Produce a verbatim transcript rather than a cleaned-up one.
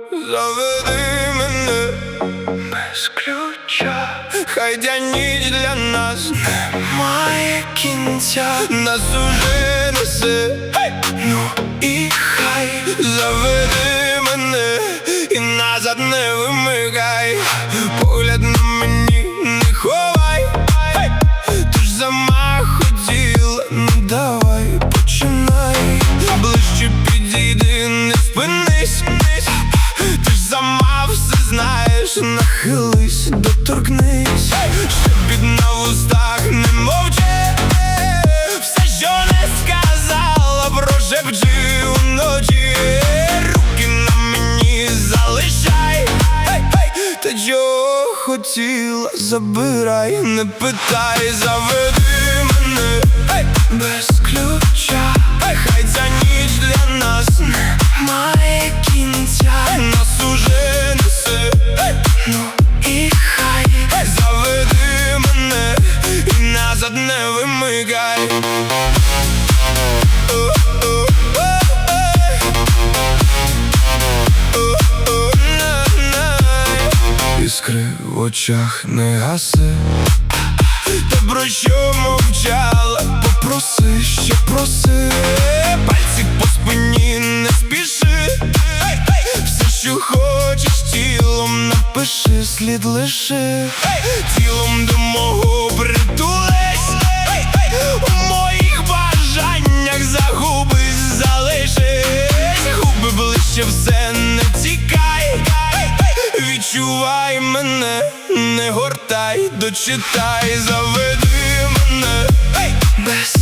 заведи мене без ключа. Хай ця ніч для нас немає кінця. Нас уже несе, ну і хай заведи мене і назад не вимикай. Погляд на мені не ховай, ти ж сама хотіла, ну давай починай. Ближче підійди, не спинись, ти ж сама все знаєш. Нахились, доторкнись, шепіт на вустах не мовчи. Все, що не сказала, прошепчи уночі. Руки на мені залишай, та чого хотіла, забирай, не питай. Заведи мене без ключа. Хай ця ніч для нас немає кінця. Нас уже несе, ну і хай заведи мене і назад не вимикай. Іскри в очах не гаси, та про що мовчала, попроси, що проси. Пальці по спині не спіши, все, що хочеш, тілом напиши, слід лиши. Тілом до мого притулись, у моїх бажаннях загубись, залишись. Губи ближче, все, не тікай. Відчувай мене, не гортай, дочитай. Заведи мене без